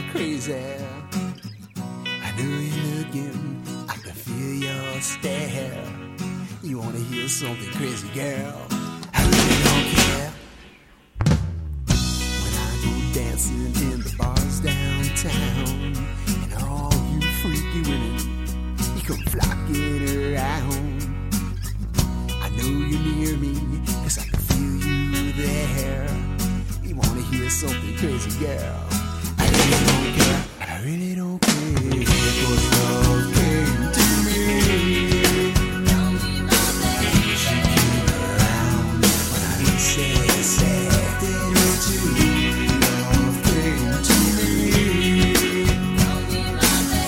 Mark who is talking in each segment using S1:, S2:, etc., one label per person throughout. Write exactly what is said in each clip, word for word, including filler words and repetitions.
S1: crazy. I know you're looking, I can feel your stare. You wanna hear something crazy, girl? I really don't care. When I go dancing in the bars downtown, and all you freaky women, you come flocking around. I know you're near me, cause I can feel you there. You wanna hear something crazy, girl? I really don't care, I really don't care. Cause love came to me. She came around when I didn't say it, said it too. Love came to me. She came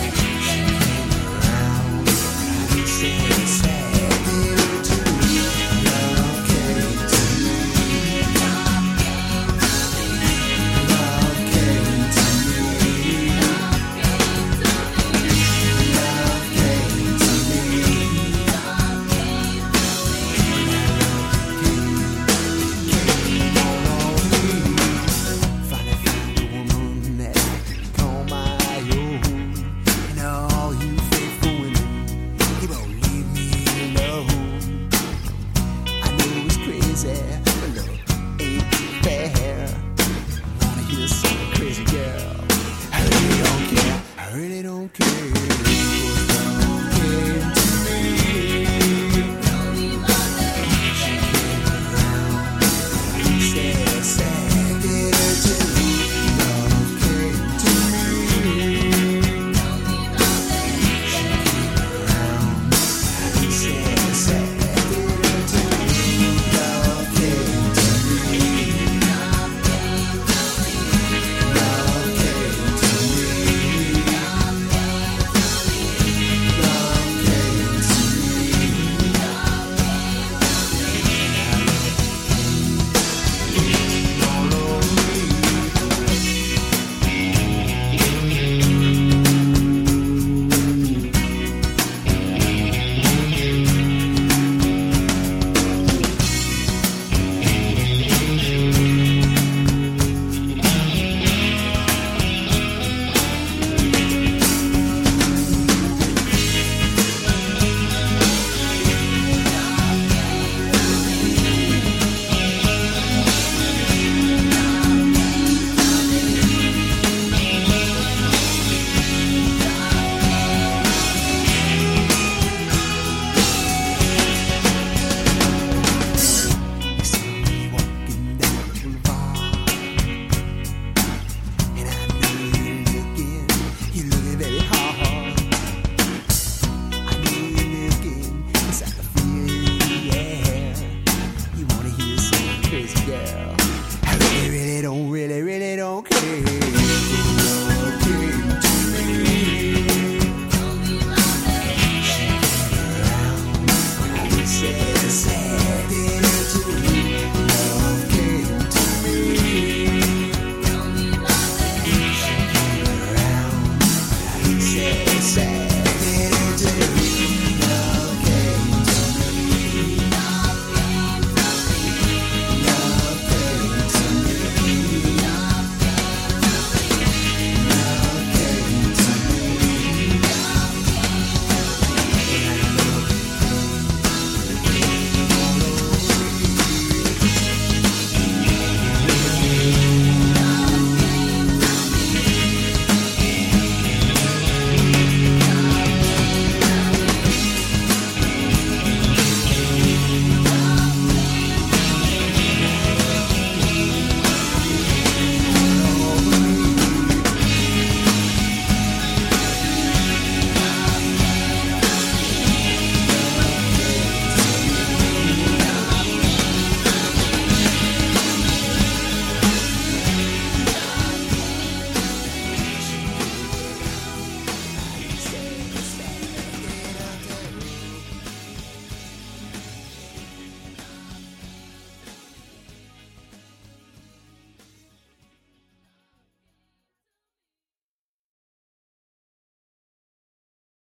S1: around when I didn't say it, said it too. Love came to me. Love came to me. Love came to me. Came on me. Finally found a woman that I can call my own. And all you faithful women, you won't leave me alone. I know it's crazy, but love ain't fair. Wanna hear something crazy, girl? I really don't care. I really don't care. Love came to me. She came around. I said, said it too. Love came to me. She came around. I said, said it too. Love came to me. Love came to me. Love came to me. All over me. You see me walking down the boulevard, and I know you're looking, you're looking very hard. I know you're looking, 'cause I can feel you, yeah. You wanna hear something crazy, girl? I really, really don't, really, really don't care. Love came to me. She came around when I didn't say it, said it too. Love came to me. She came around when I didn't say it, said